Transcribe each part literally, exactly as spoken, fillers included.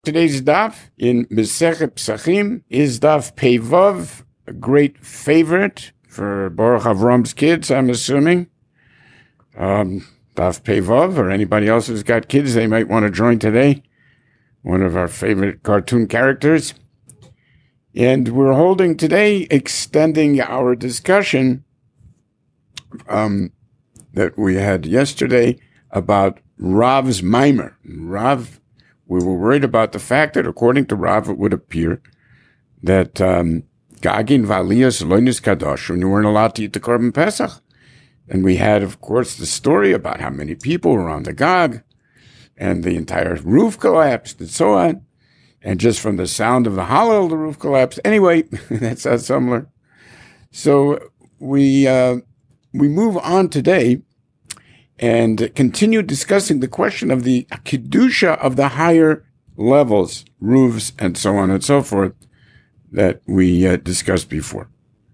Today's daf in Mesechet Psachim is daf Pei Vav, a great favorite for Baruch Avram's kids, I'm assuming. Um, daf Pei Vav, or anybody else who's got kids, they might want to join today. One of our favorite cartoon characters. And we're holding today, extending our discussion um, that we had yesterday about Rav's Maimer. Rav, we were worried about the fact that, according to Rav, it would appear that um, Gagin Valias Loinus Kadosh, when you weren't allowed to eat the Korban Pesach. And we had, of course, the story about how many people were on the Gag, and the entire roof collapsed, and so on. And just from the sound of the Hallel, the roof collapsed. Anyway, that's not similar. So we uh, we move on today and continue discussing the question of the Kedusha of the higher levels, roofs, and so on and so forth, that we uh, discussed before.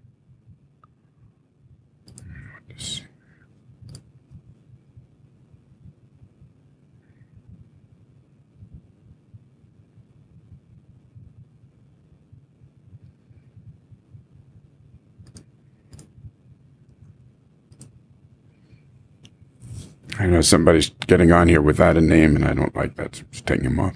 I know somebody's getting on here without a name, and I don't like that, so just taking him off.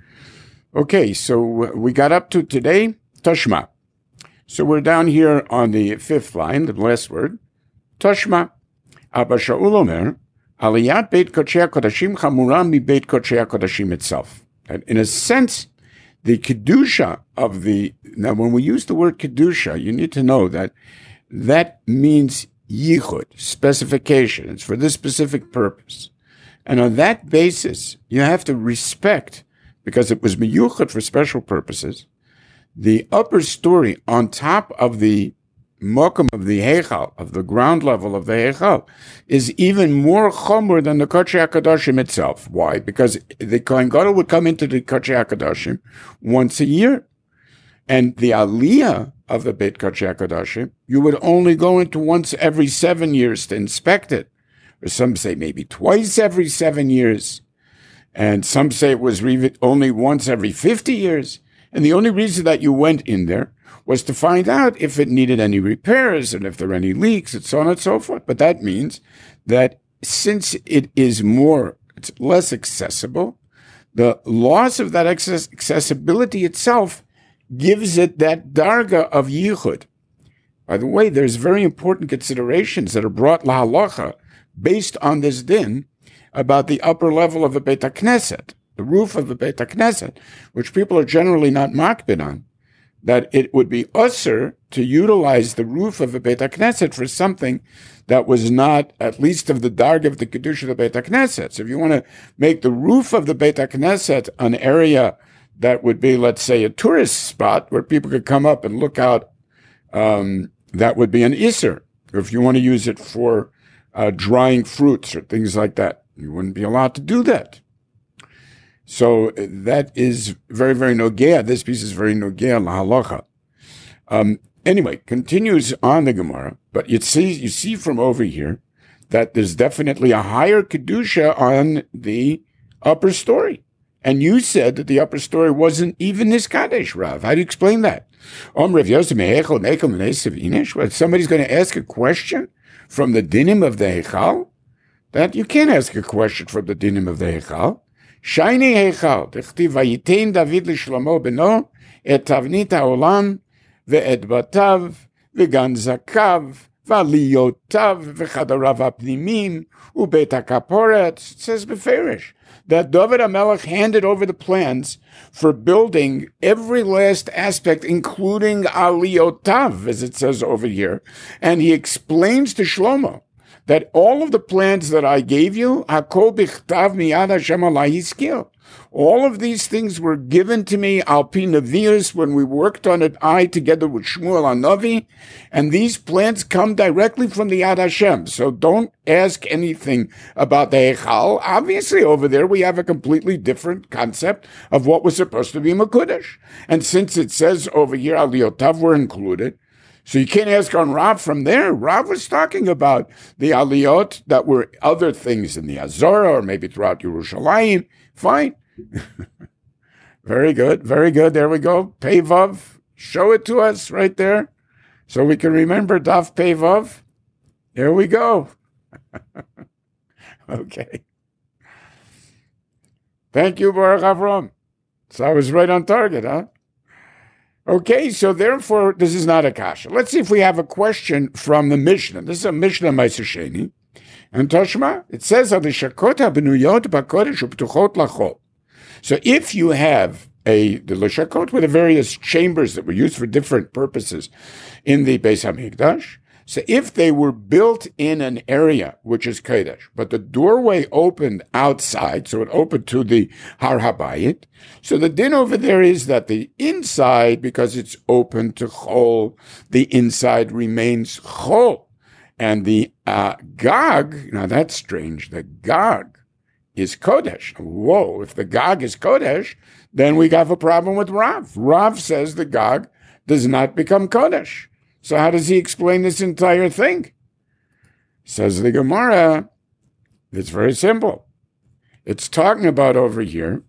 Okay, so we got up to today, Tashma. So we're down here on the fifth line, the last word. Tashma. Abba Shaul Omer, Aliyat Beit Kodshei HaKodashim Chamura mi Beit Kodshei HaKodashim itself. And in a sense, the Kedusha of the... Now, when we use the word Kedusha, you need to know that that means yichud, specification. It's for this specific purpose. And on that basis, you have to respect, because it was miyuchad for special purposes, the upper story on top of the mokum of the heichal, of the ground level of the heichal, is even more chomer than the Kodshei HaKadoshim itself. Why? Because the Kohen Gadol would come into the Kodshei HaKadoshim once a year. And the aliyah of the Beit Kodshei HaKadoshim, you would only go into once every seven years to inspect it. Or some say maybe twice every seven years. And some say it was only once every fifty years. And the only reason that you went in there was to find out if it needed any repairs and if there were any leaks and so on and so forth. But that means that since it is more, it's less accessible, the loss of that access, accessibility itself gives it that darga of yichud. By the way, there's very important considerations that are brought lahalacha based on this din about the upper level of the Beit HaKnesset, the roof of the Beit HaKnesset, which people are generally not makbid on, that it would be usher to utilize the roof of the Beit HaKnesset for something that was not, at least of the darga of the Kedusha of the Beit HaKnesset. So if you want to make the roof of the Beit HaKnesset an area that would be, let's say, a tourist spot where people could come up and look out, um, that would be an iser. If you want to use it for uh, drying fruits or things like that, you wouldn't be allowed to do that. So that is very, very nogea. This piece is very nogea lahalacha. Um, anyway, continues on the Gemara, but you see, you see from over here that there's definitely a higher kedusha on the upper story. And you said that the upper story wasn't even this Kaddish, Rav. How do you explain that? Somebody's going to ask a question from the dinim of the Heichal? That you can't ask a question from the dinim of the Heichal. Shiny Heichal, Dechtiv Vayitain David L'Shlomo Beno, Et Tavnit HaOlam, Ve'et Batav, Ve'gan Zakav, V'aliyotav, V'chadarav HaPnimim, U'beit HaKaporet. It says Beferish that David HaMelech handed over the plans for building every last aspect, including Aliyotav, as it says over here. And he explains to Shlomo that all of the plans that I gave you, Hakol Bichtav Miyad Hashem Alai Hiskil, all of these things were given to me, Al Pi Nevius, when we worked on it, I together with Shmuel HaNavi, and these plans come directly from the Yad Hashem. So don't ask anything about the Heichal. Obviously, over there, we have a completely different concept of what was supposed to be Mekudesh. And since it says over here, Aliyotav were included, so you can't ask on Rav from there. Rav was talking about the aliyot that were other things in the Azorah or maybe throughout Yerushalayim. Fine. Very good. Very good. There we go. Pevav. Show it to us right there so we can remember Daf Pevav. Here we go. Okay. Thank you, Baruch Avram. So I was right on target, huh? Okay, so therefore, this is not a kasha. Let's see if we have a question from the Mishnah. This is a Mishnah Ma'aser Sheni. And Toshma, it says, so if you have a the leshakot with the various chambers that were used for different purposes in the Beis Hamikdash, so if they were built in an area which is Kodesh, but the doorway opened outside, so it opened to the Har HaBayit, so the din over there is that the inside, because it's open to Chol, the inside remains Chol. And the uh, Gag, now that's strange, the Gag is Kodesh. Whoa, if the Gag is Kodesh, then we have a problem with Rav. Rav says the Gag does not become Kodesh. So how does he explain this entire thing? Says the Gemara, it's very simple. It's talking about over here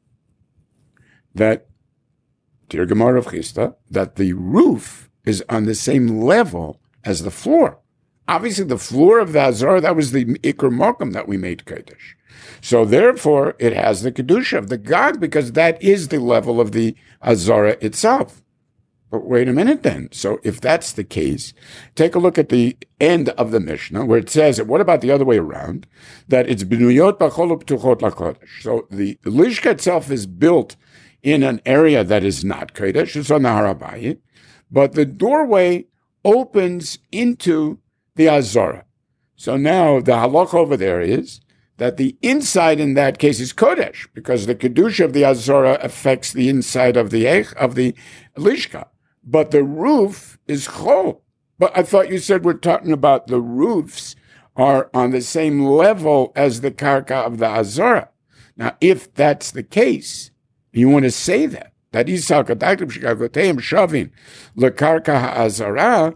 that, dear Gemara of Chisda, that the roof is on the same level as the floor. Obviously, the floor of the Azara, that was the Iker Mokum that we made Kodesh. So therefore, it has the Kedusha of the Gag, because that is the level of the Azara itself. But wait a minute then. So if that's the case, take a look at the end of the Mishnah where it says, what about the other way around? That it's Binuyot B'chol P'tuchot LaKodesh. So the Lishka itself is built in an area that is not Kodesh. It's on the Har HaBayit. But the doorway opens into the Azara. So now the halach over there is that the inside in that case is Kodesh, because the Kedusha of the Azara affects the inside of the of the Lishka. But the roof is Chol. But I thought you said we're talking about the roofs are on the same level as the Karka of the Azara. Now, if that's the case, you want to say that, that Isal Kadaktim Shikagoteim Shavin LeKarka HaAzara,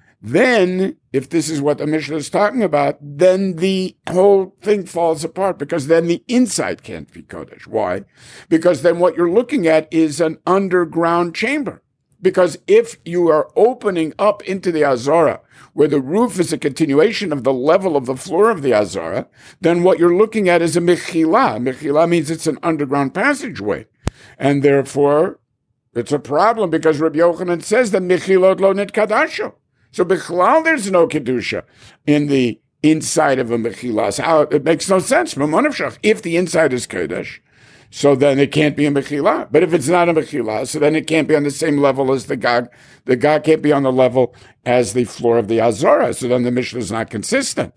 then, if this is what the Mishnah is talking about, then the whole thing falls apart, because then the inside can't be Kodesh. Why? Because then what you're looking at is an underground chamber. Because if you are opening up into the Azara, where the roof is a continuation of the level of the floor of the Azara, then what you're looking at is a Mechila. Mechila means it's an underground passageway. And therefore, it's a problem, because Rabbi Yochanan says that Mechilot lo nitkadashu. So Bichlal, there's no Kedusha in the inside of a Mechila. So how, it makes no sense. If the inside is Kodesh, so then it can't be a Mechila. But if it's not a Mechila, so then it can't be on the same level as the Gag. The Gag can't be on the level as the floor of the Azara. So then the Mishnah is not consistent.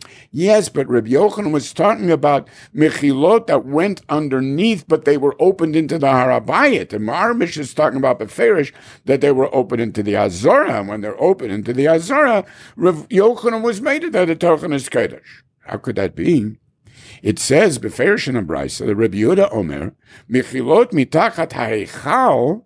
Yes, but Rabbi Yochanan was talking about Mechilot that went underneath, but they were opened into the Har HaBayit. And our Mishnah is talking about Beferish, that they were opened into the Azara. And when they're open into the Azara, Rabbi Yochanan was made it that the Tochen is Kodesh. How could that be? It says, Beferish in a Brisa, the Rabbi Yehuda Omer, Mechilot mitachat ha'eichal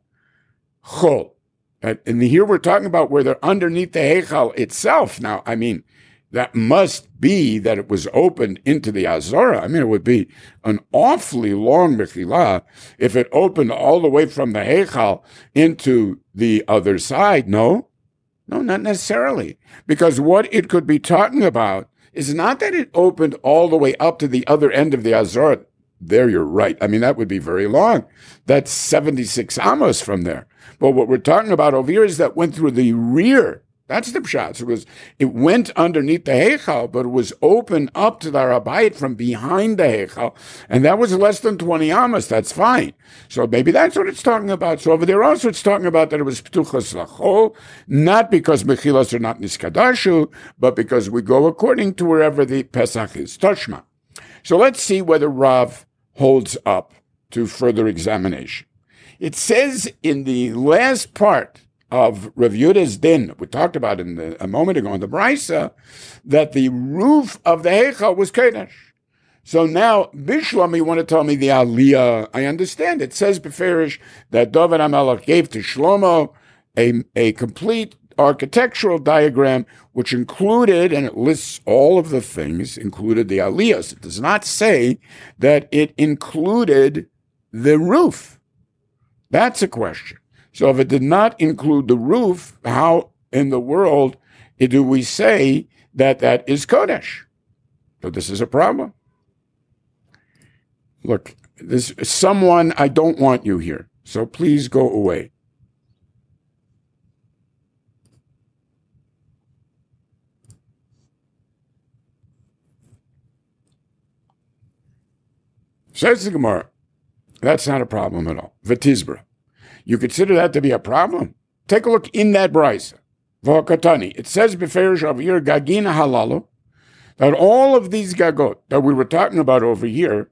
chol. And here we're talking about where they're underneath the Heichal itself. Now, I mean, that must be that it was opened into the Azara. I mean, it would be an awfully long Mechila if it opened all the way from the Heichal into the other side. No, no, not necessarily. Because what it could be talking about is not that it opened all the way up to the other end of the Azara. There you're right. I mean, that would be very long. That's seventy-six amos from there. But what we're talking about over here is that went through the rear. That's the pshat. It was, it went underneath the Heichal, but it was open up to the Har HaBayit from behind the Heichal, and that was less than twenty amos. That's fine. So maybe that's what it's talking about. So over there also it's talking about that it was Ptuchas Lachol, not because Mechilas are not Niskadashu, but because we go according to wherever the Pesach is. Toshma. So let's see whether Rav holds up to further examination. It says in the last part of Rav Yehuda's din, we talked about in the, a moment ago in the Brisa, that the roof of the Heichal was Kodesh. So now, Bishlam, you want to tell me the Aliyah? I understand. It says Beferish that David HaMelech gave to Shlomo a, a complete architectural diagram, which included, and it lists all of the things, included the Aliyahs. It does not say that it included the roof. That's a question. So if it did not include the roof, how in the world do we say that that is Kodesh? So this is a problem. Look, this someone, I don't want you here, so please go away. Says the Gemara, that's not a problem at all. V'tizbra. You consider that to be a problem? Take a look in that brisa. V'hakatani. It says beferish over here, gagina halalu, that all of these gagot that we were talking about over here,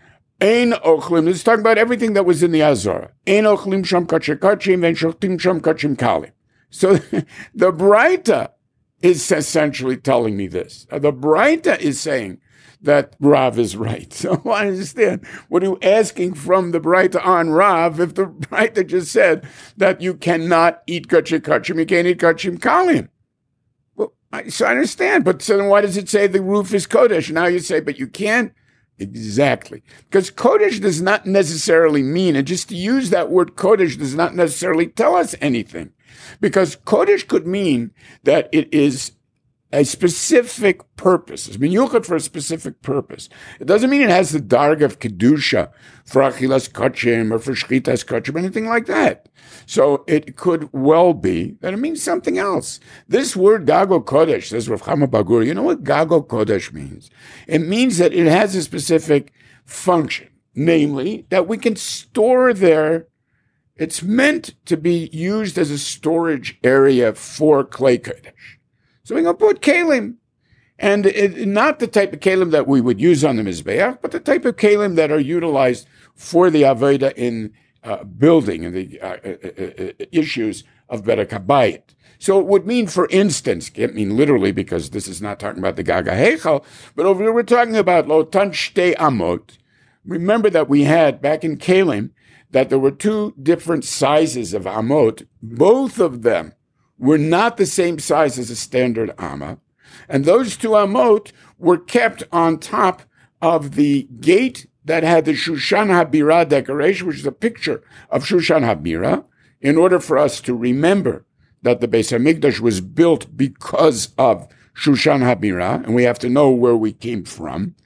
ein ochlim, this is talking about everything that was in the Azara. Ein ochlim sham kachekachim, and shochtim sham kachim kalim. So the Braita is essentially telling me this. The Braita is saying that Rav is right. So I understand. What are you asking from the Braita on Rav if the Braita just said that you cannot eat kachekachim, you can't eat kachim kalim? Well, I, so I understand. But so then why does it say the roof is Kodesh? Now you say, but you can't? Exactly. Because Kodesh does not necessarily mean, and just to use that word Kodesh does not necessarily tell us anything. Because Kodesh could mean that it is a specific purpose. It's miyuchad for a specific purpose. It doesn't mean it has the darg of kedusha for achilas kachim or for shchitas kachim, anything like that. So it could well be that it means something else. This word gago kodesh, says Rav Chama Bagur, you know what gago kodesh means? It means that it has a specific function, namely that we can store there. It's meant to be used as a storage area for clay kodesh. So we're going to put kalim, and it, not the type of kalim that we would use on the Mizbeach, but the type of kalim that are utilized for the Avodah in uh, building and the uh, uh, uh, issues of Berek HaBayit. So it would mean, for instance, can't mean literally because this is not talking about the Gaga Heichal, but over here we're talking about Lotan Shtei Amot. Remember that we had back in kalim that there were two different sizes of Amot, both of them were not the same size as a standard Amma. And those two Amot were kept on top of the gate that had the Shushan HaBira decoration, which is a picture of Shushan HaBira, in order for us to remember that the Beis HaMikdash was built because of Shushan HaBira, and we have to know where we came from.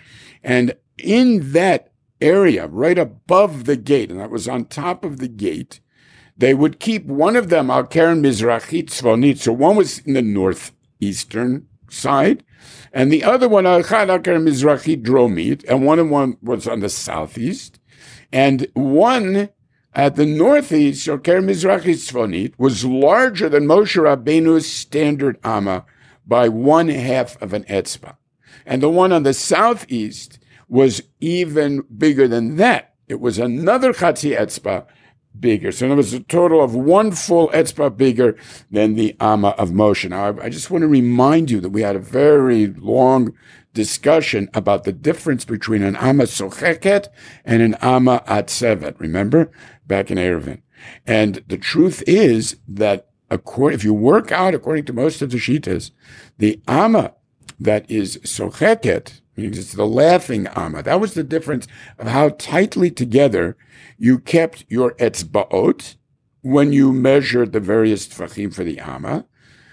And in that area, right above the gate, and that was on top of the gate, they would keep one of them al Keren Mizrachit Tzvonit. So one was in the northeastern side, and the other one al Keren Mizrachit Dromit, and one of one was on the southeast, and one at the northeast, al Keren Mizrachit Tzvonit, was larger than Moshe Rabbeinu's standard Amma by one half of an etzba, and the one on the southeast was even bigger than that. It was another Chatzi etzba bigger. So it was a total of one full etzba bigger than the Amma of Moshe. Now, I, I just want to remind you that we had a very long discussion about the difference between an Amma Socheket and an Amma Atzevet. Remember? Back in Eruvin. And the truth is that according, if you work out, according to most of the Shitas, the Amma that is Socheket, meaning it's the laughing Amma, that was the difference of how tightly together you kept your etzbaot when you measured the various tfachim for the Amma,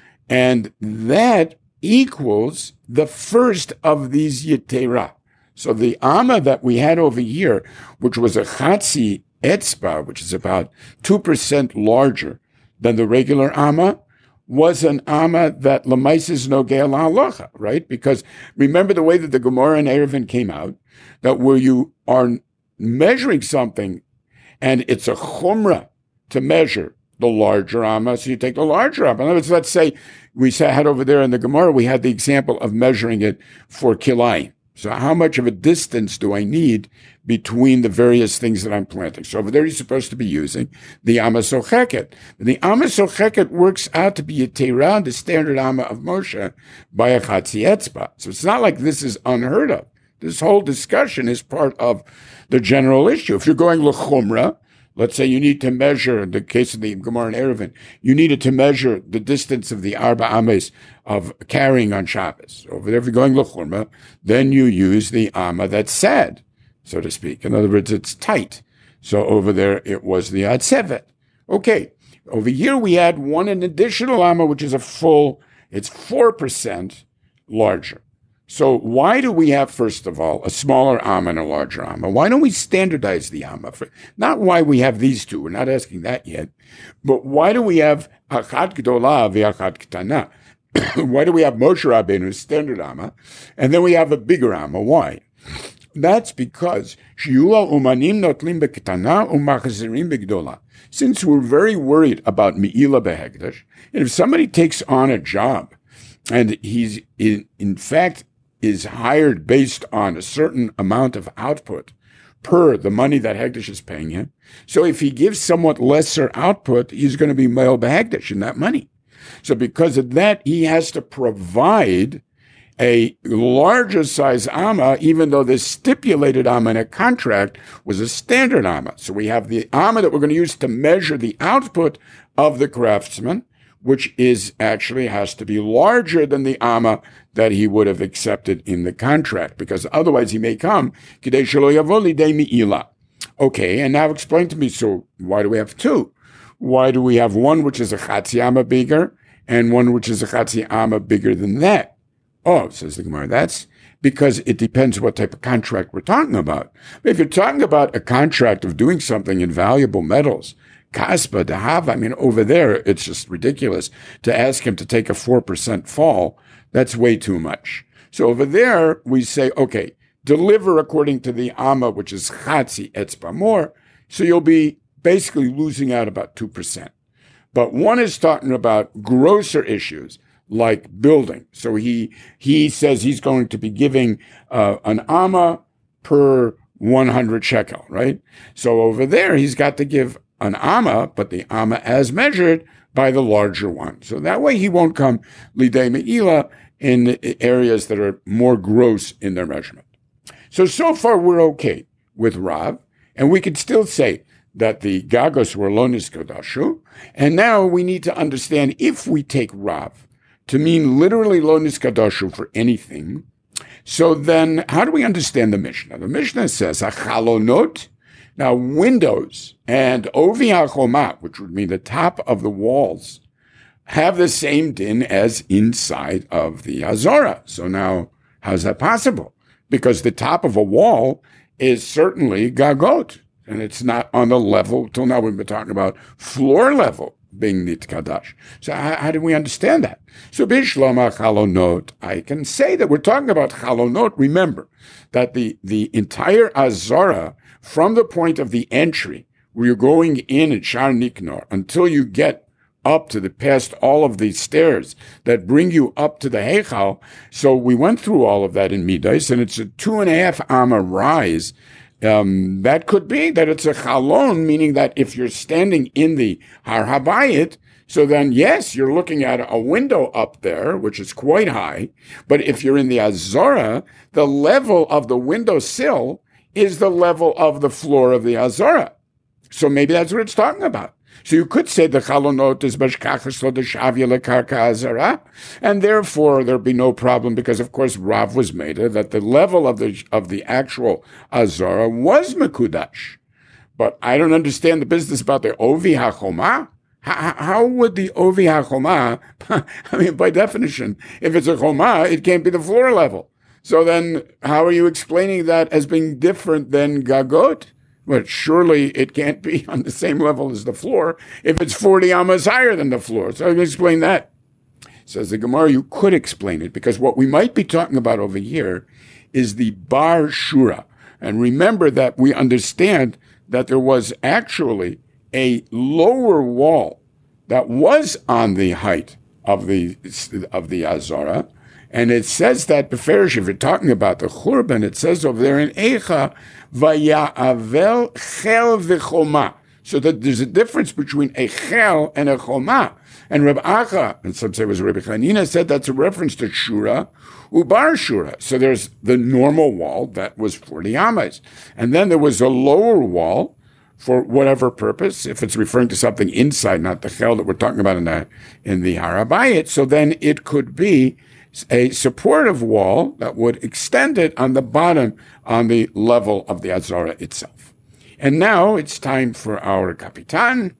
and that equals the first of these yetera. So the Amma that we had over here, which was a chatzi etzba, which is about two percent larger than the regular Amma, was an Amma that Lamaisis Nogea Halacha, right? Because remember the way that the Gemara and Eruvin came out, that where you are measuring something and it's a chumrah to measure the larger Amma, so you take the larger Amma. In other words, let's say we had over there in the Gemara, we had the example of measuring it for kilayim. So how much of a distance do I need between the various things that I'm planting? So over there, you're supposed to be using the Amma Socheket. The Amma Socheket works out to be a Teirah, the standard Amma of Moshe, by a Chatzi Etzba. So it's not like this is unheard of. This whole discussion is part of the general issue. If you're going L'chumra, let's say you need to measure, in the case of the Gemara and Eruvin, you needed to measure the distance of the Arba Ames of carrying on Shabbos. Over there, if you're going L'chumra, then you use the Amma that's sad, so to speak. In other words, it's tight. So over there, it was the Atzevet. Okay. Over here, we add one an additional amma, which is a full, it's four percent larger. So why do we have, first of all, a smaller amma and a larger amma? Why don't we standardize the amma? For, not why we have these two. We're not asking that yet. But why do we have achat gdola ve'achat ktana? Why do we have Moshe Rabbeinu's standard amma, and then we have a bigger amma? Why? That's because shiula umanim notlim beketana umachzirim begdola. Since we're very worried about mi'ila behekdesh, and if somebody takes on a job and he's in, in fact is hired based on a certain amount of output per the money that Hekdesh is paying him, so if he gives somewhat lesser output, he's going to be male behekdesh in that money. So because of that, he has to provide a larger size amma, even though the stipulated amma in a contract was a standard amma. So we have the amma that we're going to use to measure the output of the craftsman, which is actually has to be larger than the amma that he would have accepted in the contract, because otherwise he may come, kidei shelo yavo lidei mi'ila. Okay, and now explain to me, so why do we have two? Why do we have one which is a chatzi amma bigger and one which is a chatzi amma bigger than that? Oh, says the Gemara, that's because it depends what type of contract we're talking about. If you're talking about a contract of doing something in valuable metals, kaspa, dahava, I mean, over there, it's just ridiculous to ask him to take a four percent fall. That's way too much. So over there, we say, okay, deliver according to the amma, which is chatzi etzba more, so you'll be basically losing out about two percent. But one is talking about grosser issues, like building. So he he says he's going to be giving uh, an amma per one hundred shekel, right? So over there, he's got to give an amma, but the amma as measured by the larger one. So that way he won't come lidei me'ila in areas that are more gross in their measurement. So, so far we're okay with Rav, and we could still say that the Gagos were lo niskadashu, and now we need to understand if we take Rav to mean literally lo niskadashu for anything, so then how do we understand the Mishnah? The Mishnah says, achalonot, now windows and ovi hachoma, which would mean the top of the walls, have the same din as inside of the Azora. So now, how's that possible? Because the top of a wall is certainly gagot, and it's not on the level, till now we've been talking about floor level being nitkadash. So how, how do we understand that? So bishlama chalonot, I can say that we're talking about chalonot. Remember that the, the entire Azora, from the point of the entry, where you're going in at Shar Niknor, until you get up to the past all of the stairs that bring you up to the Heichal. So we went through all of that in Midas, and it's a two and a half amma rise. Um, that could be that it's a chalon, meaning that if you're standing in the Har Habayit, so then yes, you're looking at a window up there, which is quite high. But if you're in the Azora, the level of the window sill is the level of the floor of the Azora. So maybe that's what it's talking about. So you could say the chalonot is bashkachas lo deshavya lekarka azara, and therefore there'd be no problem because, of course, Rav was made that the level of the of the actual azara was mekudash. But I don't understand the business about the ovi hachoma. How, how would the ovi hachoma? I mean, by definition, if it's a choma, it can't be the floor level. So then, how are you explaining that as being different than gagot? But surely it can't be on the same level as the floor if it's forty amas higher than the floor. So I can explain that. Says the Gemara, you could explain it because what we might be talking about over here is the bar shura. And remember that we understand that there was actually a lower wall that was on the height of the of the Azara. And it says that, Beferish, if you're talking about the Churban, it says over there in Eicha, Vaya'avel chel v'choma. So that there's a difference between a chel and a choma. And Reb Acha, and some say it was Reb Chanina, said that's a reference to Shura, Ubar Shura. So there's the normal wall that was forty amas. And then there was a lower wall for whatever purpose, if it's referring to something inside, not the chel that we're talking about in the, in the Har Habayit, so then it could be a supportive wall that would extend it on the bottom on the level of the Azara itself. And now it's time for our Kapitan.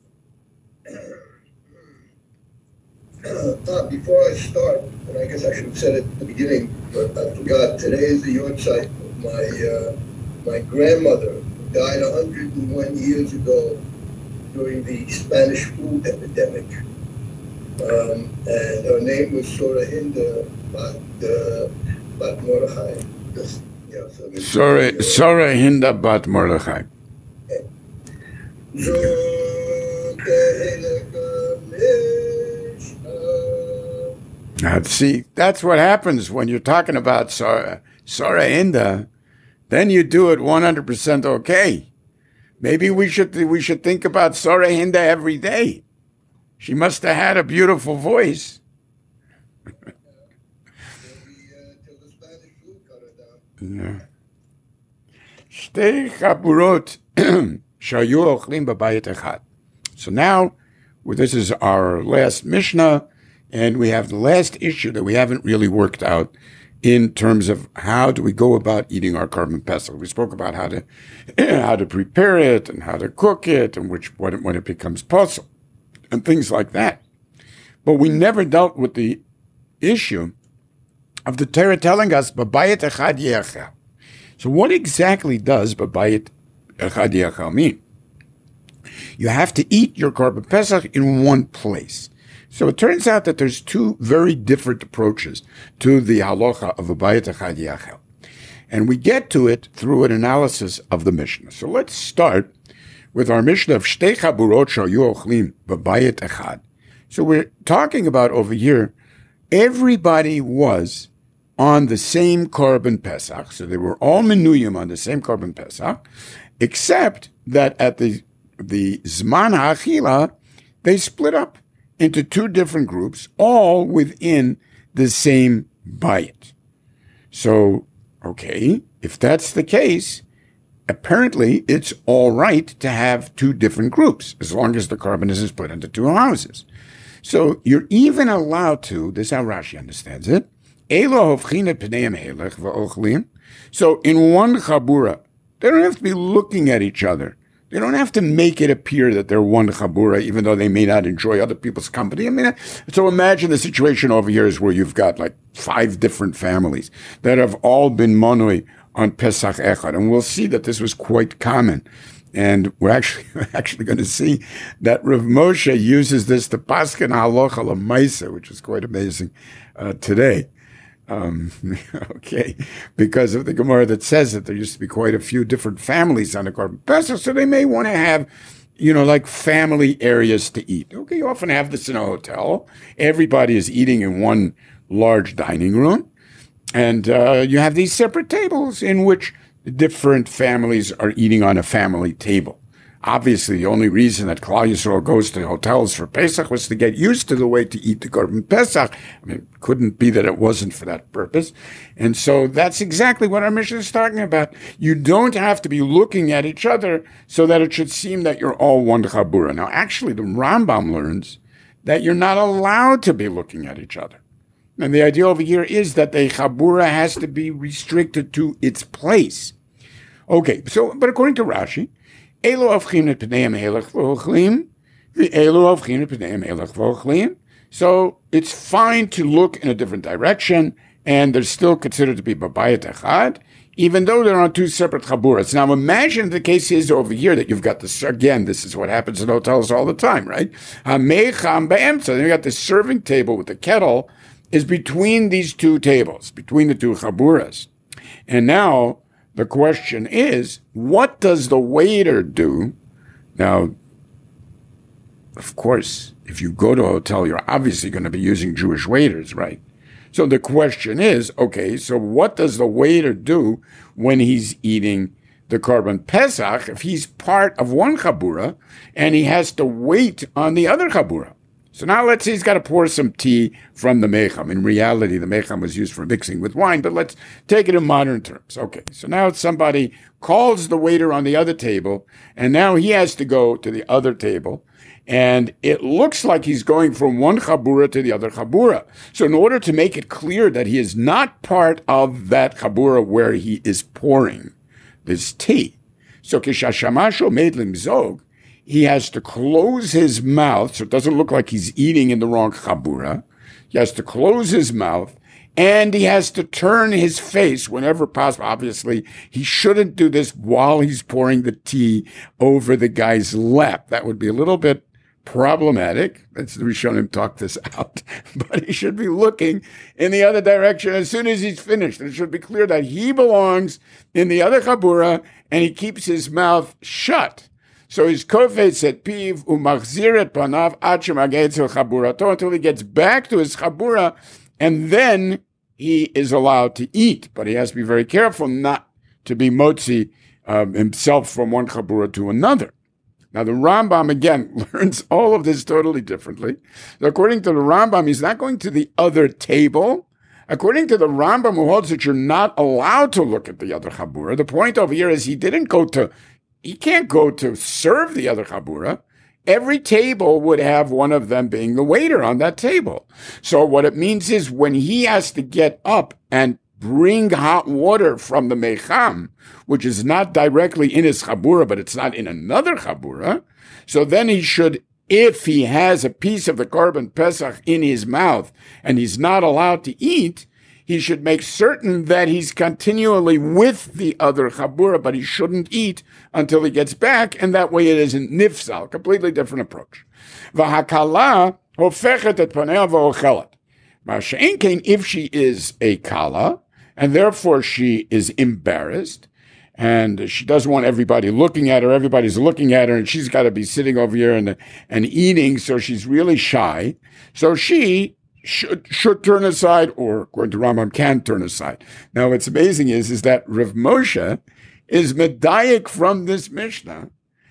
Uh, before I start, and I guess I should have said it at the beginning, but I forgot. Today is the yahrzeit of my uh, my grandmother, who died one hundred one years ago during the Spanish flu epidemic. Um, and her name was Sorahinda Bat, uh, Bat Mordechai. Yeah, so Sora, Sora Hinda Bat Mordechai. Now, see, that's what happens when you're talking about Sora, Sora Hinda. Then you do it one hundred percent okay. Maybe we should we should think about Sora Hinda every day. She must have had a beautiful voice. Yeah. Shtei chaburot shayu ochlim b'bayit echad. So now, well, this is our last Mishnah, and we have the last issue that we haven't really worked out in terms of how do we go about eating our Korban Pesach. We spoke about how to how to prepare it and how to cook it and which when it, when it becomes possible and things like that. But we never dealt with the issue of the Torah telling us b'bayit echad yechel. So what exactly does b'bayit echad yechel mean? You have to eat your Korban Pesach in one place. So it turns out that there's two very different approaches to the halacha of b'bayit echad yechel. And we get to it through an analysis of the Mishnah. So let's start with our Mishnah of Shtei chaburot shayu ochlim b'bayit echad. So we're talking about over here, everybody was on the same Korban Pesach. So they were all menuyim on the same Korban Pesach, except that at the the Zman HaAchila, they split up into two different groups, all within the same bayit. So, okay, if that's the case, apparently it's all right to have two different groups, as long as the korban is split into two houses. So you're even allowed to, this is how Rashi understands it, so in one chabura, they don't have to be looking at each other. They don't have to make it appear that they're one chabura, even though they may not enjoy other people's company. I mean, so imagine the situation over here is where you've got like five different families that have all been monoi on Pesach Echad. And we'll see that this was quite common. And we're actually actually going to see that Rav Moshe uses this to paskin halacha l'maisa, which is quite amazing uh, today. Um, okay, because of the Gemara that says that there used to be quite a few different families on the Korban Pesach, so they may want to have, you know, like family areas to eat. Okay, you often have this in a hotel. Everybody is eating in one large dining room, and uh, you have these separate tables in which different families are eating on a family table. Obviously, the only reason that Klal Yisrael goes to hotels for Pesach was to get used to the way to eat the Korban Pesach. I mean, it couldn't be that it wasn't for that purpose. And so that's exactly what our Mishnah is talking about. You don't have to be looking at each other so that it should seem that you're all one chabura. Now, actually, the Rambam learns that you're not allowed to be looking at each other. And the idea over here is that the chabura has to be restricted to its place. Okay, so, but according to Rashi, Elo avchin et pneiim helech v'ochlim, v'elo avchin et pneiim helech v'ochlim. So it's fine to look in a different direction, and they're still considered to be b'bayit echad, even though they're on two separate chaburas. Now imagine the case is over here that you've got this, again, this is what happens in hotels all the time, right? Hameicham be'emtza, then you got the serving table with the kettle is between these two tables, between the two chaburas. And now, the question is, what does the waiter do? Now, of course, if you go to a hotel, you're obviously going to be using Jewish waiters, right? So the question is, okay, so what does the waiter do when he's eating the Korban Pesach if he's part of one chabura and he has to wait on the other chabura? So now let's say he's got to pour some tea from the mecham. In reality, the mecham was used for mixing with wine, but let's take it in modern terms. Okay, so now somebody calls the waiter on the other table, and now he has to go to the other table, and it looks like he's going from one chabura to the other chabura. So in order to make it clear that he is not part of that chabura where he is pouring this tea, So kishashamasho meidlim zog, he has to close his mouth so it doesn't look like he's eating in the wrong chabura. He has to close his mouth, and he has to turn his face whenever possible. Obviously, he shouldn't do this while he's pouring the tea over the guy's lap. That would be a little bit problematic. That's the Rishonim talk this out. But he should be looking in the other direction as soon as he's finished. And it should be clear that he belongs in the other chabura, and he keeps his mouth shut. So he's kofetz et piv umachzir et panav ad shemageh etzel chaburato, until he gets back to his chabura, and then he is allowed to eat. But he has to be very careful not to be motzi um, himself from one chabura to another. Now, the Rambam, again, learns all of this totally differently. According to the Rambam, he's not going to the other table. According to the Rambam, who holds that you're not allowed to look at the other chabura, the point over here is he didn't go to, he can't go to serve the other chabura. Every table would have one of them being the waiter on that table. So what it means is when he has to get up and bring hot water from the mecham, which is not directly in his chabura, but it's not in another chabura, so then he should, if he has a piece of the korban pesach in his mouth and he's not allowed to eat, he should make certain that he's continually with the other chabura, but he shouldn't eat until he gets back, and that way it isn't nifsal, completely different approach. V'hakala hofechet et panea v'ochelet. Ma'ashe'en if she is a kala, and therefore she is embarrassed, and she doesn't want everybody looking at her. Everybody's looking at her, and she's got to be sitting over here and, and eating, so she's really shy. So she should, should turn aside, or according to Rambam, can turn aside. Now, what's amazing is, is that Rav Moshe is medayik from this Mishnah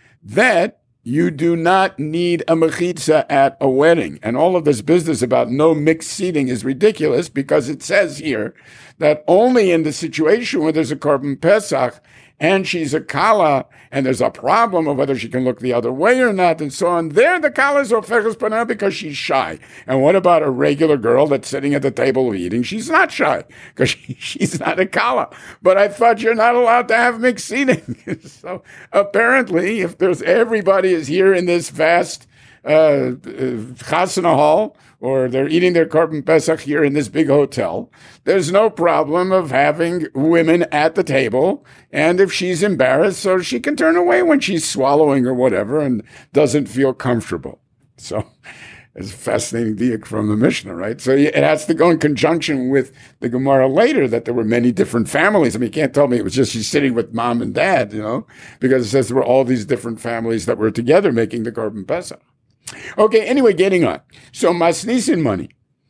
that you do not need a mechitza at a wedding. And all of this business about no mixed seating is ridiculous, because it says here that only in the situation where there's a korban pesach and she's a kala and there's a problem of whether she can look the other way or not and so on, there the kala is ofeches panah because she's shy. And what about a regular girl that's sitting at the table eating? She's not shy because she, she's not a kala. But I thought you're not allowed to have mixed seating. So apparently, if there's everybody is here in this vast uh, chasana hall, or they're eating their korban pesach here in this big hotel, there's no problem of having women at the table. And if she's embarrassed, so she can turn away when she's swallowing or whatever and doesn't feel comfortable. So it's a fascinating diak from the Mishnah, right? So it has to go in conjunction with the Gemara later that there were many different families. I mean, you can't tell me it was just she's sitting with mom and dad, you know, because it says there were all these different families that were together making the korban pesach. Okay, anyway, getting on. So Masnisin money.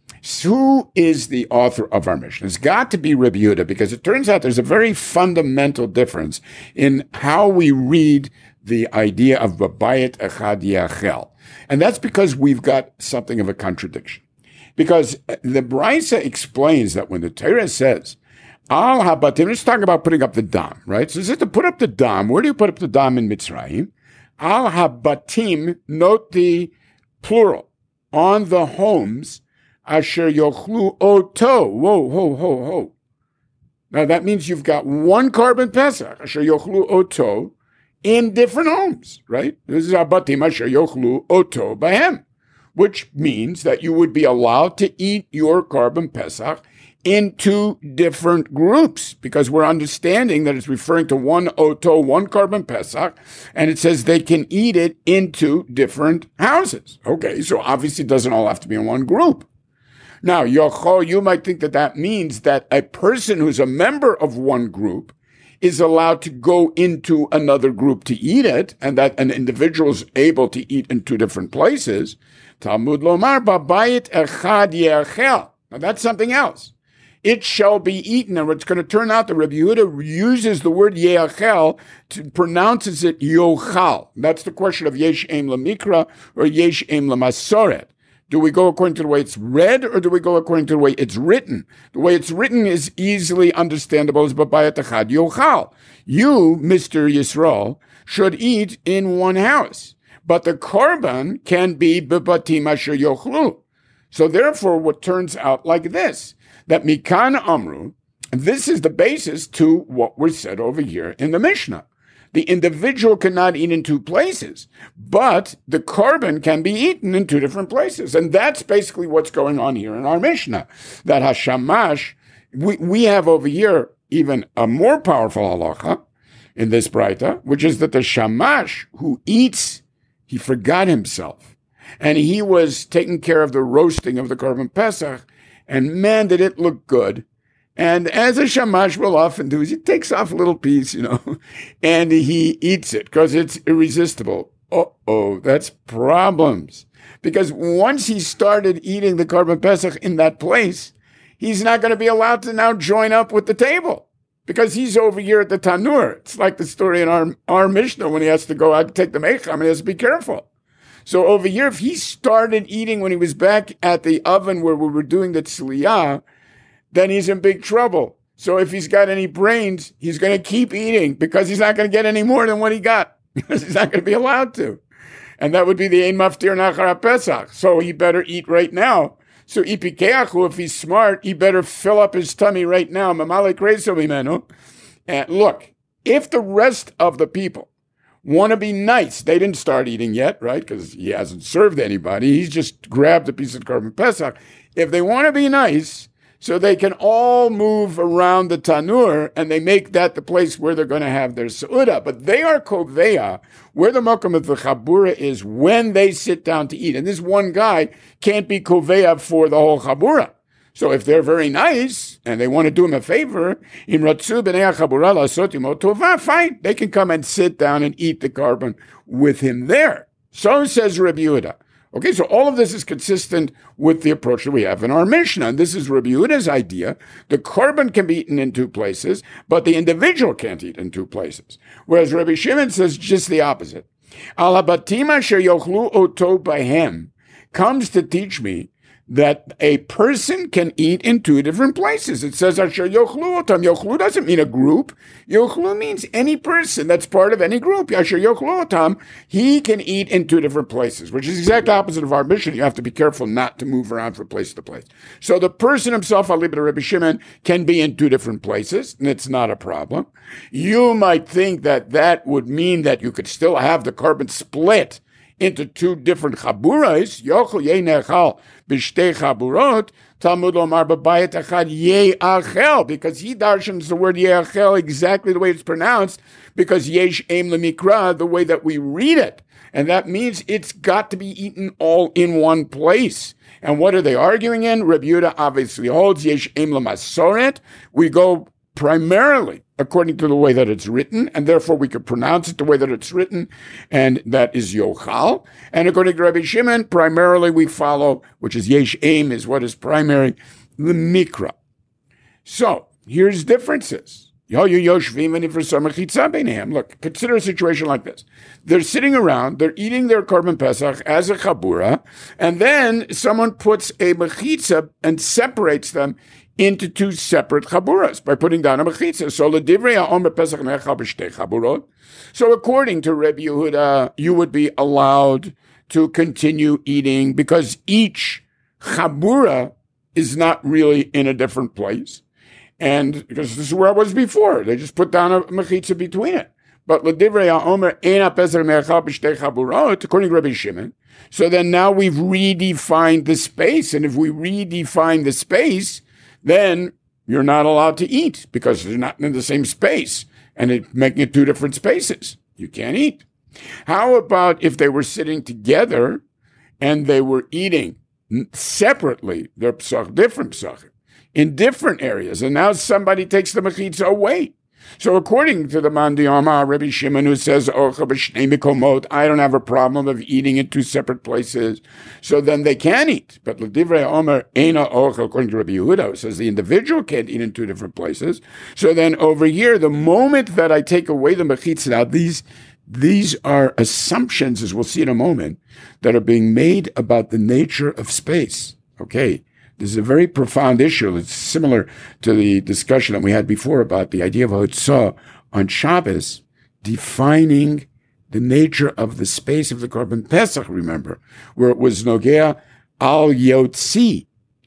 Who is the author of our Mishnah? It's got to be Rabbi Yehuda, because it turns out there's a very fundamental difference in how we read the idea of Babayit Echad Yachel. And that's because we've got something of a contradiction. Because the Brisa explains that when the Torah says, Al Habatim, let's talk about putting up the dam, right? So is it to put up the dam? Where do you put up the dam in Mitzrayim? Al habatim, note the plural, on the homes, asher yochlu oto. Whoa, whoa, whoa, whoa. Now that means you've got one korban pesach, asher yochlu oto, in different homes, right? This is habatim asher yochlu oto bahem, which means that you would be allowed to eat your korban pesach in two different groups, because we're understanding that it's referring to one oto, one korban pesach, and it says they can eat it in two different houses. Okay, so obviously it doesn't all have to be in one group. Now, yochol, you might think that that means that a person who's a member of one group is allowed to go into another group to eat it, and that an individual is able to eat in two different places. Talmud lomar babayit echad yechel. Now that's something else. It shall be eaten. And it's going to turn out that Rabbi Yehuda uses the word yeachel, to pronounces it yochal. That's the question of yesh aim lamikra or yesh aim lamasoret. Do we go according to the way it's read, or do we go according to the way it's written? The way it's written is easily understandable as babayat echad yochal. You, Mister Yisrael, should eat in one house, but the korban can be bebatim asher yochlu. So therefore, what turns out like this, that Mikan Amru, and this is the basis to what was said over here in the Mishnah, The individual cannot eat in two places, but the carbon can be eaten in two different places. And that's basically what's going on here in our Mishnah. That Hashamash, we, we have over here even a more powerful halacha in this Braita, which is that the Shamash who eats, he forgot himself. And he was taking care of the roasting of the Korban Pesach, and man, did it look good. And as a shamash will often do, is he takes off a little piece, you know, and he eats it because it's irresistible. Uh-oh, that's problems. Because once he started eating the Korban Pesach in that place, he's not going to be allowed to now join up with the table because he's over here at the Tanur. It's like the story in our, our Mishnah when he has to go out and take the Meicham and he has to be careful. So over here, if he started eating when he was back at the oven where we were doing the tzliyah, then he's in big trouble. So if he's got any brains, he's going to keep eating because he's not going to get any more than what he got because he's not going to be allowed to. And that would be the Ein Maftir Nachar Pesach. So he better eat right now. So Ipikeachu, if he's smart, he better fill up his tummy right now. Mamalik Rezo Mimenu. And look, if the rest of the people want to be nice, they didn't start eating yet, right? Because he hasn't served anybody. He's just grabbed a piece of Korban Pesach. If they want to be nice, so they can all move around the Tanur, and they make that the place where they're going to have their Seudah. But they are Koveya, where the Mokum of the Chabura is when they sit down to eat. And this one guy can't be Koveya for the whole Chabura. So if they're very nice, and they want to do him a favor, fine, they can come and sit down and eat the carbon with him there. So says Rabbi Yehuda. Okay, so all of this is consistent with the approach that we have in our Mishnah. And this is Rabbi Yehuda's idea. The carbon can be eaten in two places, but the individual can't eat in two places. Whereas Rabbi Shimon says just the opposite. Al habatim asher yochlu oto bahem comes to teach me that a person can eat in two different places. It says asher yochlu otam. Yochlu doesn't mean a group. Yochlu means any person that's part of any group. Asher yochlu otam, he can eat in two different places, which is the exact opposite of our mission. You have to be careful not to move around from place to place. So the person himself, Alibra Rabbi Shimon, can be in two different places, and it's not a problem. You might think that that would mean that you could still have the carbon split into two different chaburas, yochel yei nechal b'shtei chaburot, Talmud Omar b'bayit achad yei achel, because he darshans the word yei achel exactly the way it's pronounced, because yesh aim lemikra, the way that we read it. And that means it's got to be eaten all in one place. And what are they arguing in? Rabbi Yehuda obviously holds yesh aim lemasoret. We go primarily according to the way that it's written, and therefore we could pronounce it the way that it's written, and that is Yochal. And according to Rabbi Shimon, primarily we follow, which is Yesh Aim, is what is primary, the Mikra. So, here's differences. Look, consider a situation like this. They're sitting around, they're eating their Korban Pesach as a Chabura, and then someone puts a Mechitza and separates them into two separate chaburas by putting down a mechitza. So l'divrei ha'omer pesach nechal b'shtei chaburot. So according to Rabbi Yehuda, you would be allowed to continue eating because each chabura is not really in a different place. And because this is where it was before. They just put down a mechitza between it. But l'divrei ha'omer ein ha'pesach nechal b'shtei chaburot, according to Rabbi Shimon. So then now we've redefined the space. And if we redefine the space, then you're not allowed to eat because they're not in the same space and it's making it two different spaces. You can't eat. How about if they were sitting together and they were eating separately, their psach, different psach, in different areas, and now somebody takes the mechitza away? So according to the Mandi Amar, Rabbi Shimon, who says, I don't have a problem of eating in two separate places, so then they can eat. But L'divrei Omer Eina Ochel, according to Rabbi Yehuda, who says the individual can't eat in two different places. So then over here, the moment that I take away the mechitza, now these, these are assumptions, as we'll see in a moment, that are being made about the nature of space. Okay. This is a very profound issue. It's similar to the discussion that we had before about the idea of Hotzah on Shabbos, defining the nature of the space of the Korban Pesach, remember, where it was Nogea al Yotzi.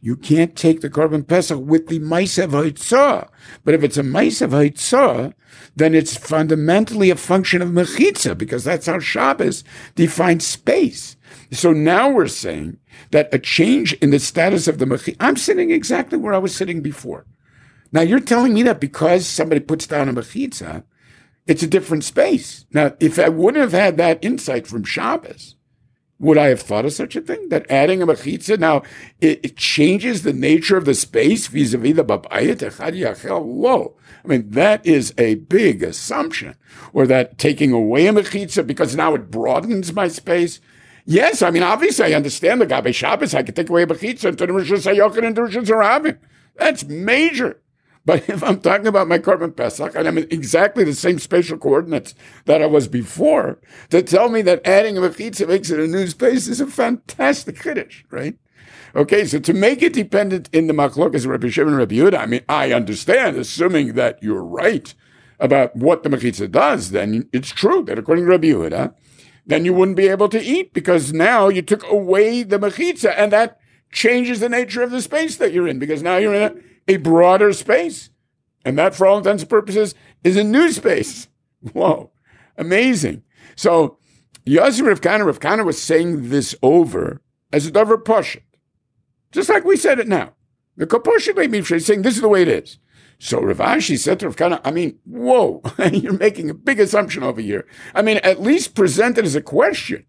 You can't take the Korban Pesach with the Ma'asav Haitzah. But if it's a Ma'asav Haitzah, then it's fundamentally a function of Mechitza, because that's how Shabbos defines space. So now we're saying that a change in the status of the Mechitza, I'm sitting exactly where I was sitting before. Now you're telling me that because somebody puts down a Mechitza, it's a different space. Now, if I wouldn't have had that insight from Shabbos, would I have thought of such a thing? That adding a mechitza, now, it, it changes the nature of the space vis-a-vis the babayit echad yachel? Whoa. I mean, that is a big assumption. Or that taking away a mechitza because now it broadens my space. Yes, I mean, obviously I understand the Gabe Shabbos. I could take away a mechitza into the Rosh Hashanah and the Rosh Hashanah. That's major. But if I'm talking about my Korban Pesach, and I'm in exactly the same spatial coordinates that I was before, to tell me that adding a mechitza makes it a new space is a fantastic chiddush, right? Okay, so to make it dependent in the machlokas of Rabbi Shimon and Rabbi Yehuda, I mean, I understand, assuming that you're right about what the mechitza does, then it's true that according to Rabbi Yehuda, then you wouldn't be able to eat because now you took away the mechitza, and that changes the nature of the space that you're in, because now you're in a a broader space. And that, for all intents and purposes, is a new space. Whoa, amazing. So, Yossi Rav Kana, Rav Kana was saying this over as a davar pashut. Just like we said it now. The Kaposhit may be saying this is the way it is. So Rav Ashi said to Rav Kana, I mean, whoa, you're making a big assumption over here. I mean, at least present it as a question.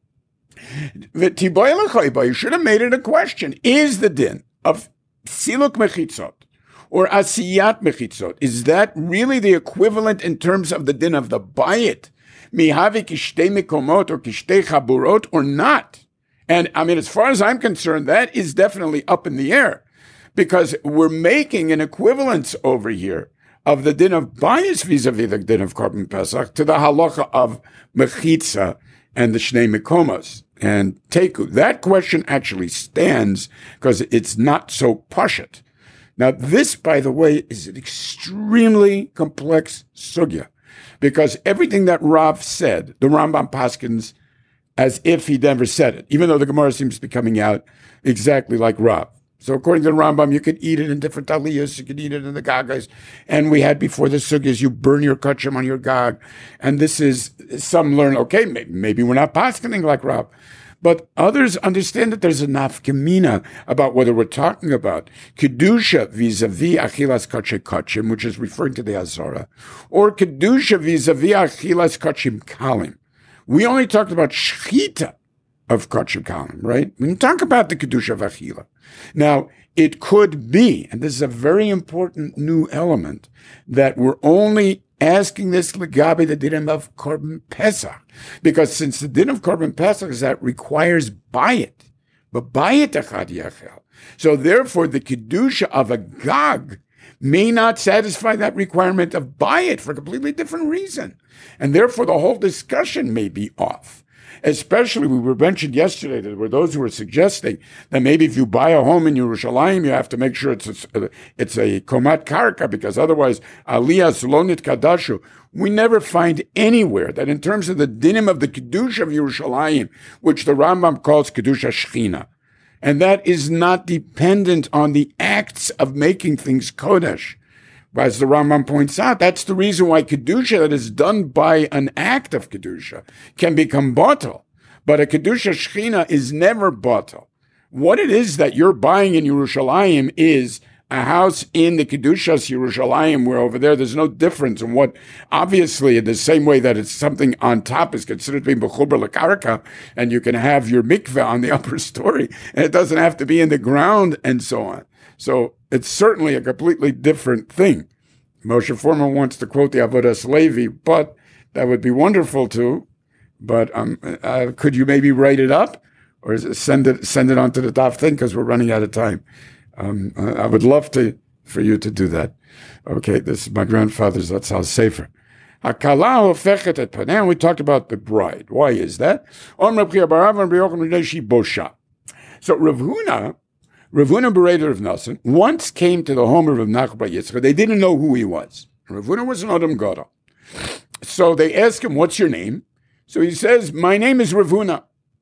You should have made it a question. Is the din of siluk mechitzot or asiyat mechitzot, is that really the equivalent in terms of the din of the bayit? Mihavi kishtei mikomot or kishtei chaburot or not? And I mean, as far as I'm concerned, that is definitely up in the air, because we're making an equivalence over here of the din of bayis vis-a-vis the din of Korban Pesach to the halacha of mechitza and the shnei mikomos and teku. That question actually stands because it's not so pashut. Now, this, by the way, is an extremely complex sugya, because everything that Rav said, the Rambam paskins as if he never said it, even though the Gemara seems to be coming out exactly like Rav. So according to the Rambam, you could eat it in different aliyahs, you could eat it in the gagas, and we had before the sugyas, you burn your kachim on your gag, and this is, some learn, okay, maybe, maybe we're not paskining like Rav. But others understand that there's a nafkamina about whether we're talking about kedusha vis-a-vis achilas kachim kachim, which is referring to the Azara, or kedusha vis-a-vis achilas kachim kalim. We only talked about shchita of kachim kalim, right? We didn't talk about the kedusha of achila. Now, it could be, and this is a very important new element, that we're only asking this legabe the din of Korban Pesach, because since the din of Korban Pesach is that requires bayit, but bayit echad yachel. So therefore, the kedusha of a gag may not satisfy that requirement of bayit for a completely different reason, and therefore the whole discussion may be off. Especially, we were mentioned yesterday, there were those who were suggesting that maybe if you buy a home in Yerushalayim, you have to make sure it's a, it's a komat karka, because otherwise, aliyah slonit kadashu. We never find anywhere that in terms of the dinim of the kedusha of Yerushalayim, which the Rambam calls kedusha shechina, and that is not dependent on the acts of making things kodesh. As the Rambam points out, that's the reason why Kedusha that is done by an act of Kedusha can become batel. But a Kedusha Shechina is never batel. What it is that you're buying in Yerushalayim is a house in the Kedushas Yerushalayim, where over there there's no difference in what, obviously in the same way that it's something on top is considered to be B'chuber L'Karka, and you can have your mikveh on the upper story, and it doesn't have to be in the ground and so on. So it's certainly a completely different thing. Moshe Foreman wants to quote the Avodas Levi, but that would be wonderful too. But um, uh, could you maybe write it up or is it send it send it onto the daf thing, because we're running out of time. Um, I would love to for you to do that. Okay, this is my grandfather's. That's how safer. Hakala hofechet et paneh. We talked about the bride. Why is that? Om Reb Chia bar Avram b'Yochanan b'nei Bosha. So Rav Huna. Rav Huna Bereder of Nassan once came to the home of Rav Nachman bar Yitzchak. They didn't know who he was. Rav Huna was an Adam Gadol. So they asked him, what's your name? So he says, my name is Rav Huna.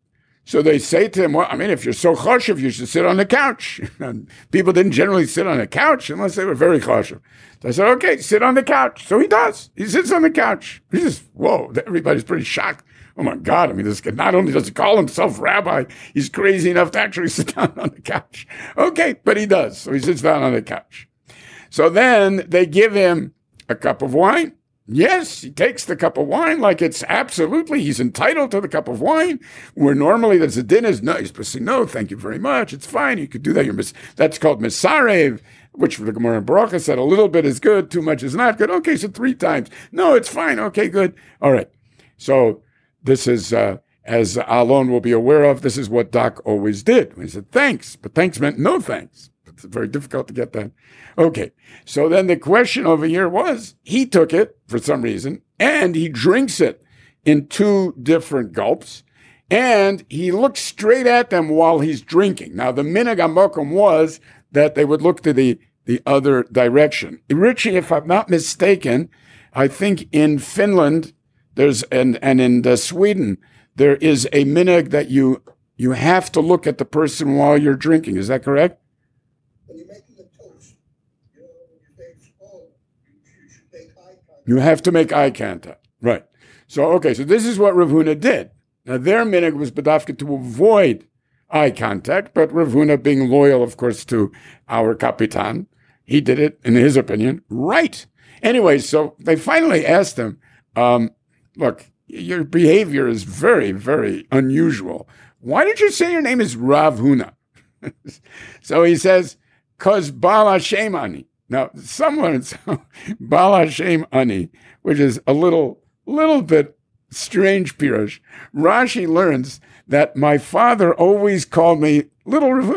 So they say to him, well, I mean, if you're so choshev, you should sit on the couch. And people didn't generally sit on a couch unless they were very choshev. So I said, okay, sit on the couch. So he does. He sits on the couch. He says, whoa, everybody's pretty shocked. Oh my God, I mean, this guy, not only does he call himself rabbi, he's crazy enough to actually sit down on the couch. Okay, but he does. So he sits down on the couch. So then they give him a cup of wine. Yes, he takes the cup of wine like it's absolutely, he's entitled to the cup of wine, where normally there's a din is, no, he's supposed to say, no, thank you very much, it's fine, you could do that. You're mis- that's called misarev, which the Gemara in Baruch said a little bit is good, too much is not good. Okay, so three times. No, it's fine. Okay, good. All right. So this is, uh, as Alon will be aware of, this is what Doc always did. He said, thanks, but thanks meant no thanks. It's very difficult to get that. Okay, so then the question over here was, he took it for some reason, and he drinks it in two different gulps, and he looks straight at them while he's drinking. Now, the minhag hamokum was that they would look to the, the other direction. Richie, if I'm not mistaken, I think in Finland, there's and, and in uh, Sweden, there is a minhag that you you have to look at the person while you're drinking. Is that correct? When you're making a toast, you know, when you say skull, you, you should make eye contact. You have to make eye contact. Right. So, okay, so this is what Rav Huna did. Now, their minhag was bedafka to avoid eye contact, but Rav Huna, being loyal, of course, to our Kapitan, he did it, in his opinion, right. Anyway, so they finally asked him, um, look, your behavior is very, very unusual. Why did you say your name is Rav Huna? So he says, because Baal Hashem Ani. Now, someone, so, Baal Hashem Ani, which is a little, little bit strange pirush. Rashi learns that my father always called me Little Rav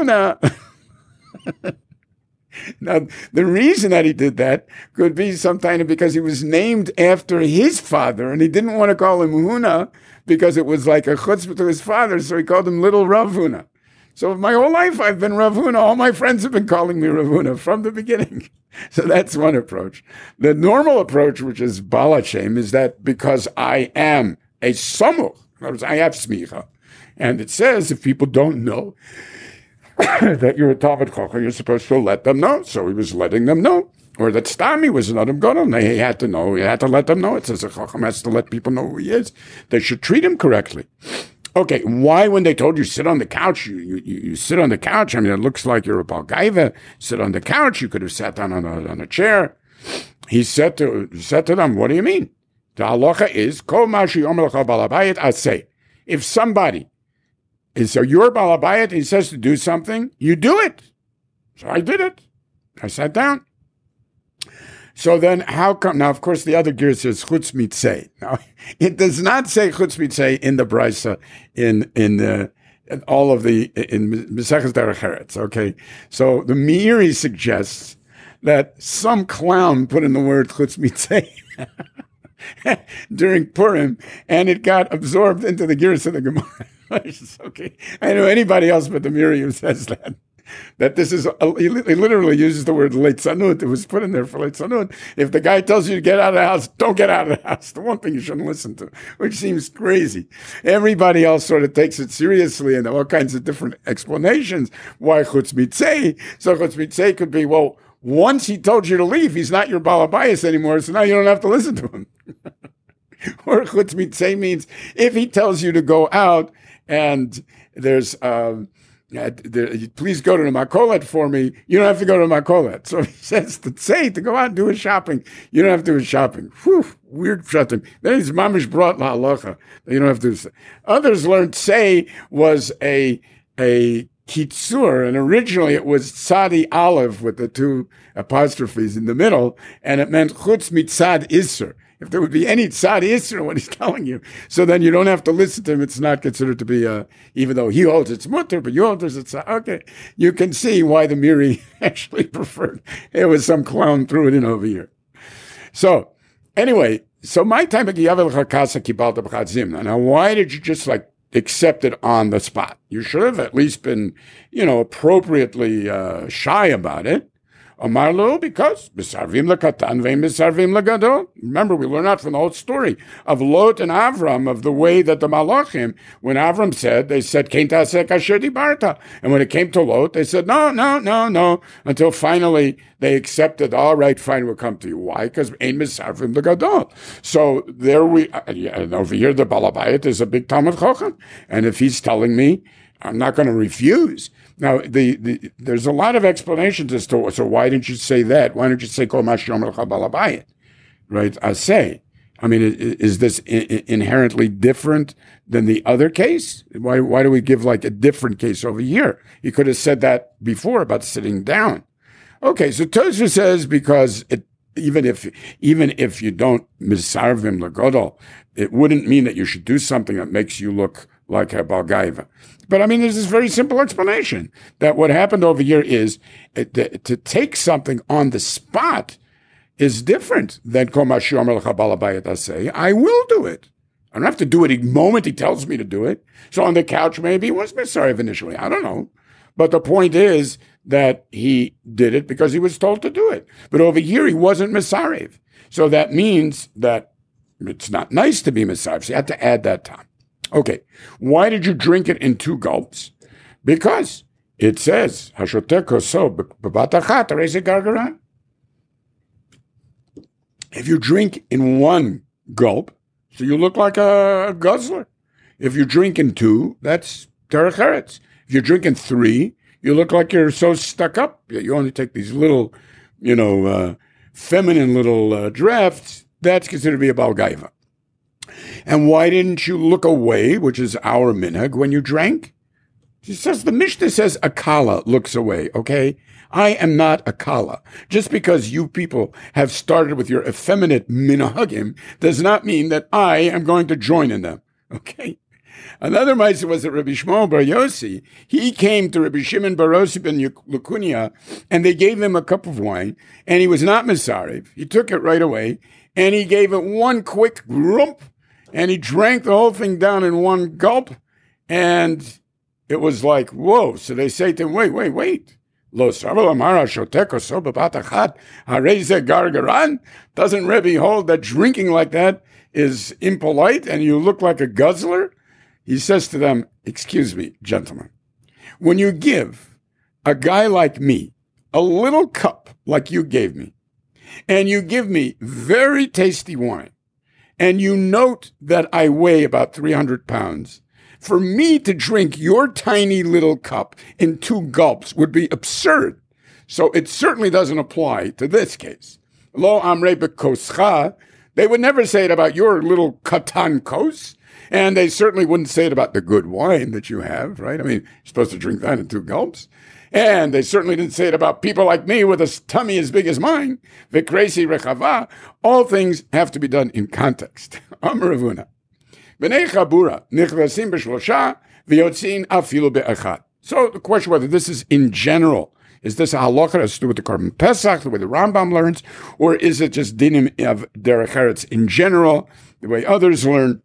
Huna. Now, the reason that he did that could be sometime because he was named after his father, and he didn't want to call him Huna because it was like a chutzpah to his father, so he called him Little Rav Huna. So my whole life I've been Rav Huna. All my friends have been calling me Rav Huna from the beginning. So that's one approach. The normal approach, which is Baal Hashem, is that because I am a samuch, in other words, I have smicha, and it says if people don't know that you're a Talmud Chacham, you're supposed to let them know. So he was letting them know. Or that Stami was an Adam Gadol. He had to know. He had to let them know. It says a Chacham has to let people know who he is. They should treat him correctly. Okay, why when they told you sit on the couch, you you, you sit on the couch? I mean, it looks like you're a Balgaiva. Sit on the couch. You could have sat down on a, on a chair. He said to he said to them, what do you mean? The halacha is, Kol ma she'yomer lecha ba'al habayit aseh. If somebody is, so you're Baal Habayit, he says to do something, you do it. So I did it. I sat down. So then how come, now of course the other gear says chutz mitzeh. Now it does not say chutz mitzeh in the Brisa, in, in the, in all of the, in Maseches Derech Eretz, okay? So the Meiri suggests that some clown put in the word chutz mitzeh during Purim, and it got absorbed into the gears of the Gemara. Okay, I know anybody else but the Meiri who says that. That this is, a, he literally uses the word leitzanut. It was put in there for leitzanut. If the guy tells you to get out of the house, don't get out of the house. The one thing you shouldn't listen to, which seems crazy. Everybody else sort of takes it seriously, and all kinds of different explanations why chutz mitzeh. So chutz mitzeh could be, well, once he told you to leave, he's not your Baal Habayis anymore, so now you don't have to listen to him. Or chutz mitzeh means if he tells you to go out and there's, um, uh, there, please go to the Makolet for me, you don't have to go to the Makolet. So he says to say to go out and do his shopping. You don't have to do his shopping. Whew, weird shutting. Then he's mamish brought la halacha. You don't have to do. Others learned say was a a Kitsur, and originally it was Tzadi Aleph with the two apostrophes in the middle, and it meant Chutz Mitzad Isser. If there would be any Tzad Isser in what he's telling you, so then you don't have to listen to him. It's not considered to be, a, even though he holds it's mutter, but you hold it's tzad. Okay, you can see why the Meiri actually preferred. It was some clown threw it in over here. So anyway, so my time at Yavel Chakasa Kibalta B'chadzim. Now, why did you just like accept it on the spot? You should have at least been, you know, appropriately uh, shy about it. Amar lo, because misarvim lekatan ve'im misarvim legadol. Remember, we learn out from the whole story of Lot and Avram, of the way that the Malachim, when Avram said, they said, Kein ta'aseh kasher dibarta. And when it came to Lot, they said, no, no, no, no, until finally they accepted, all right, fine, we'll come to you. Why? Because ein misarvim legadol. So there we, uh, yeah, and over here, the Balabayat is a big Talmud Chacham. And if he's telling me, I'm not going to refuse. Now, the, the there's a lot of explanations as to, so why didn't you say that? Why don't you say, Kol ma she'omer lecha balabayit? Right? I say. I mean, is, is this I- inherently different than the other case? Why, why do we give like a different case over here? You could have said that before about sitting down. Okay, so Tosfos says because it, even if, even if you don't misarvim legodol, it wouldn't mean that you should do something that makes you look like a balgaiva. But I mean, there's this very simple explanation that what happened over here is uh, to, to take something on the spot is different than kol ma she'omer lecha baal habayit aseh. I will do it. I don't have to do it the moment he tells me to do it. So on the couch, maybe he was misarev initially. I don't know. But the point is that he did it because he was told to do it. But over here, he wasn't misarev. So that means that it's not nice to be misarev. So you had to add that time. Okay, why did you drink it in two gulps? Because it says, Hashoteh koso b'bat achat harei ze gargaran. If you drink in one gulp, so you look like a guzzler. If you drink in two, that's derech eretz. If you drink in three, you look like you're so stuck up. You only take these little, you know, uh, feminine little uh, drafts. That's considered to be a balgaiva. And why didn't you look away, which is our minhag, when you drank? She says, the Mishnah says a kala looks away, okay? I am not a kala. Just because you people have started with your effeminate minhagim does not mean that I am going to join in them, okay? Another Maisa was that Rabbi Shmuel Bar Yossi. He came to Rabbi Shimon Bar Yossi ben Lukunia, and they gave him a cup of wine, and he was not misarev. He took it right away, and he gave it one quick grump, and he drank the whole thing down in one gulp, and it was like, whoa. So they say to him, wait, wait, wait. Lo savel amar hashoteh koso b'bat achat harei ze gargaran? Doesn't Rebbe hold that drinking like that is impolite and you look like a guzzler? He says to them, excuse me, gentlemen, when you give a guy like me a little cup like you gave me, and you give me very tasty wine, and you note that I weigh about three hundred pounds, for me to drink your tiny little cup in two gulps would be absurd. So it certainly doesn't apply to this case. Lo amrei bekoscha, they would never say it about your little katan kos, and they certainly wouldn't say it about the good wine that you have, right? I mean, you're supposed to drink that in two gulps. And they certainly didn't say it about people like me with a tummy as big as mine. V'kreisi rechava. All things have to be done in context. Amar Ravuna. B'nei chabura nichnasim b'shlosha v'yotzin afilu be'achad. So the question whether this is in general, is this a halacha that has to do with the Korban Pesach, the way the Rambam learns, or is it just dinim of derech eretz in general, the way others learn?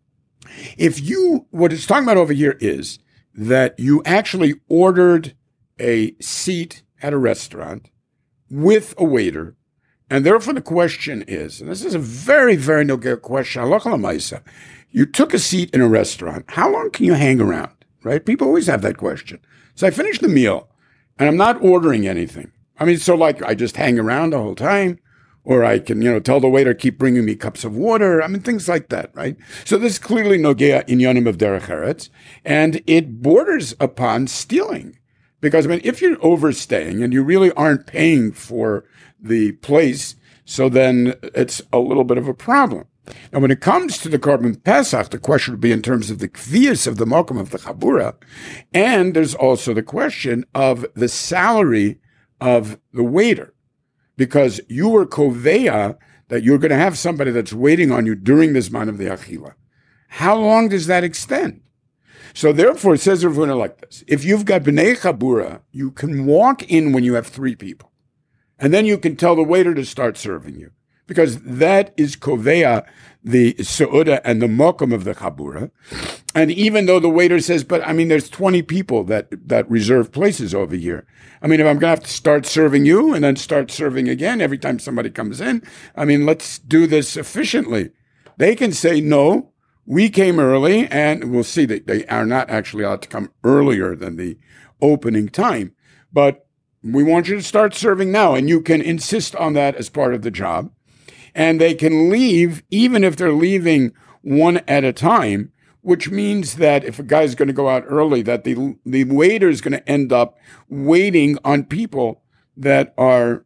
If you, what it's talking about over here is that you actually ordered a seat at a restaurant with a waiter, and therefore the question is, and this is a very, very no question, halacha l'maisa, you took a seat in a restaurant, how long can you hang around, right? People always have that question. So I finished the meal, and I'm not ordering anything. I mean, so like I just hang around the whole time, or I can, you know, tell the waiter, keep bringing me cups of water. I mean, things like that, right? So this is clearly nogea inyanim of derech eretz, and it borders upon stealing. Because, I mean, if you're overstaying and you really aren't paying for the place, so then it's a little bit of a problem. And when it comes to the Korban Pesach, the question would be in terms of the kvias of the mokum of the chabura, and there's also the question of the salary of the waiter. Because you were koveya that you're going to have somebody that's waiting on you during this man of the achila. How long does that extend? So therefore, it says Rav Huna like this. If you've got b'nei chabura, you can walk in when you have three people. And then you can tell the waiter to start serving you. Because that is koveya the Seudah and the Mokum of the Chabura. And even though the waiter says, but I mean, there's twenty people that, that reserve places over here. I mean, if I'm going to have to start serving you and then start serving again every time somebody comes in, I mean, let's do this efficiently. They can say, no, we came early, and we'll see that they are not actually allowed to come earlier than the opening time. But we want you to start serving now, and you can insist on that as part of the job. And they can leave, even if they're leaving one at a time, which means that if a guy's going to go out early, that the the waiter is going to end up waiting on people that are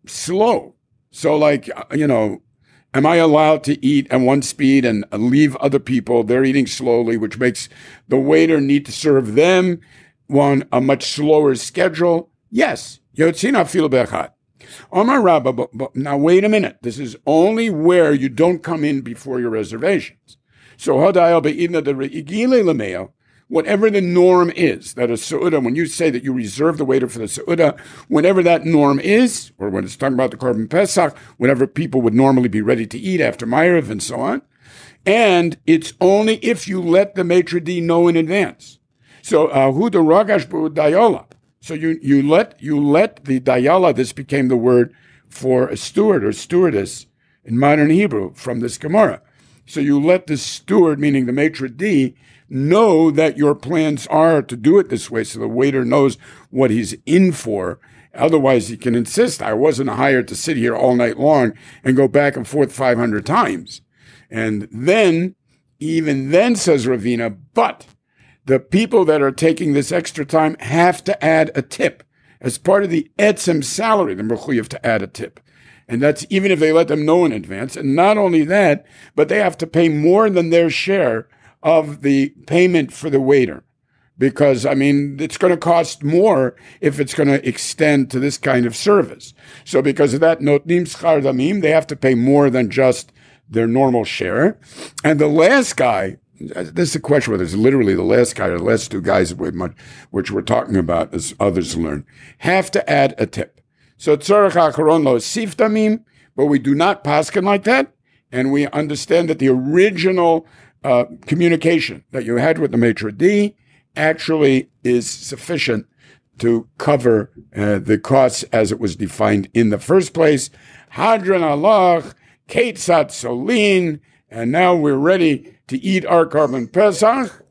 slow. So like, you know, am I allowed to eat at one speed and leave other people? They're eating slowly, which makes the waiter need to serve them on a much slower schedule. Yes. Yotzina fil bechad. Omar Rabba, but, but now wait a minute. This is only where you don't come in before your reservations. So Hadayal be'idna de re'igile lemeo, whatever the norm is, that a Seudah, when you say that you reserve the waiter for the Seudah, whenever that norm is, or when it's talking about the Korban Pesach, whenever people would normally be ready to eat after Ma'ariv and so on, and it's only if you let the maitre d' know in advance. So hu de ragash bu dayola. So you, you let you let the dayala, this became the word for a steward or stewardess in modern Hebrew from this Gemara. So you let the steward, meaning the maitre d', know that your plans are to do it this way, so the waiter knows what he's in for. Otherwise, he can insist, I wasn't hired to sit here all night long and go back and forth five hundred times. And then, even then, says Ravina, but the people that are taking this extra time have to add a tip. As part of the etzem salary, the mechuyev to add a tip. And that's even if they let them know in advance. And not only that, but they have to pay more than their share of the payment for the waiter. Because, I mean, it's going to cost more if it's going to extend to this kind of service. So because of that, notnim schar damim, they have to pay more than just their normal share. And the last guy, this is a question whether it's literally the last guy or the last two guys, which we're talking about, as others learn, have to add a tip. So tzorach ha'acharon lo sif damim, but we do not paskin like that, and we understand that the original uh, communication that you had with the maitre d' actually is sufficient to cover uh, the costs as it was defined in the first place. Hadran alach, ketzat solin, and now we're ready to eat our Korban Pesach.